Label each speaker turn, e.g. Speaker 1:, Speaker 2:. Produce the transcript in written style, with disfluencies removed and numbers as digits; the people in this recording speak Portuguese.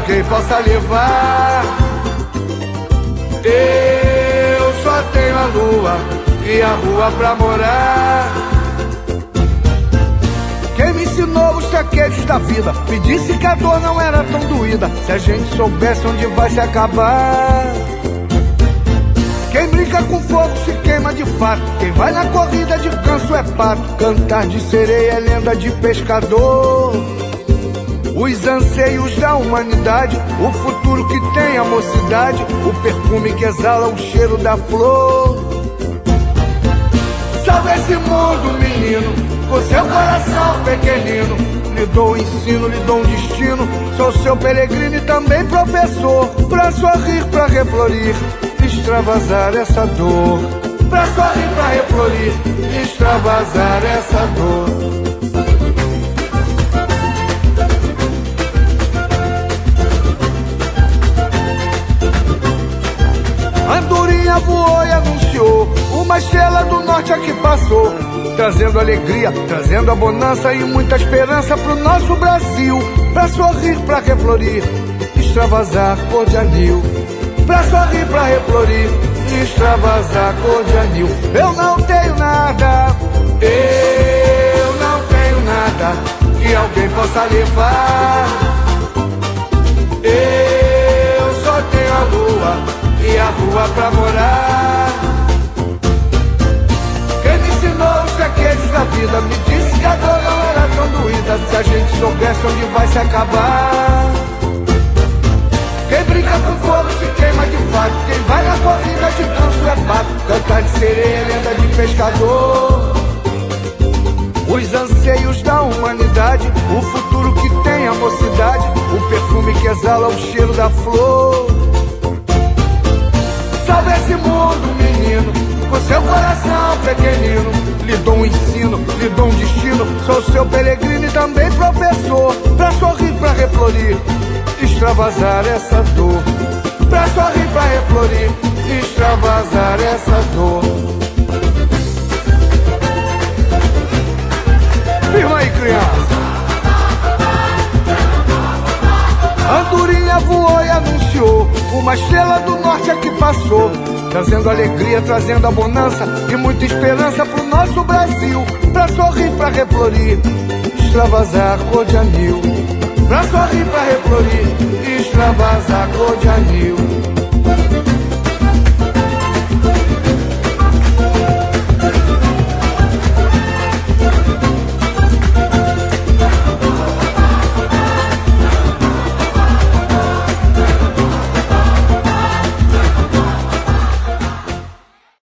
Speaker 1: alguém possa levar. Eu só tenho a lua e a rua pra morar. Quem me ensinou os traquejos da vida me disse que a dor não era tão doída se a gente soubesse onde vai se acabar. Quem brinca com fogo se queima de fato. Quem vai na corrida de ganso é pato. Cantar de sereia é lenda de pescador. Os anseios da humanidade, o futuro que tem a mocidade, o perfume que exala o cheiro da flor. Salve esse mundo, menino, com seu coração pequenino. Lhe dou um ensino, lhe dou um destino. Sou seu peregrino e também professor. Pra sorrir, pra reflorir, extravasar essa dor. Pra sorrir, pra reflorir, extravasar essa dor. Andorinha voou e anunciou uma estrela do norte aqui passou, trazendo alegria, trazendo a bonança e muita esperança pro nosso Brasil. Pra sorrir, pra reflorir, extravasar cor de anil. Pra sorrir, pra reflorir, extravasar cor de anil. Eu não tenho nada, eu não tenho nada que alguém possa levar. Eu só tenho a lua e a rua pra morar. Quem me ensinou os traquejos da vida me disse que a dor não era tão doída se a gente soubesse onde vai se acabar. Quem brinca com fogo se queima de fato. Quem vai na corrida de ganso é pato. Cantar de sereia é lenda de pescador. Os anseios da humanidade, o futuro que tem a mocidade, o perfume que exala o cheiro da flor. Salve esse mundo, menino, com seu coração pequenino. Lhe dou um ensino, lhe dou um destino. Sou seu peregrino e também professor. Pra sorrir, pra reflorir, extravasar essa dor. Pra sorrir, pra reflorir, extravasar essa dor. Firma aí, criança. Andorinha voou e anunciou uma estrela do norte aqui passou, trazendo alegria, trazendo a bonança e muita esperança pro nosso Brasil. Pra sorrir, pra reflorir, extravasar cor de anil. Pra sorrir, pra reflorir, extravasar cor de anil.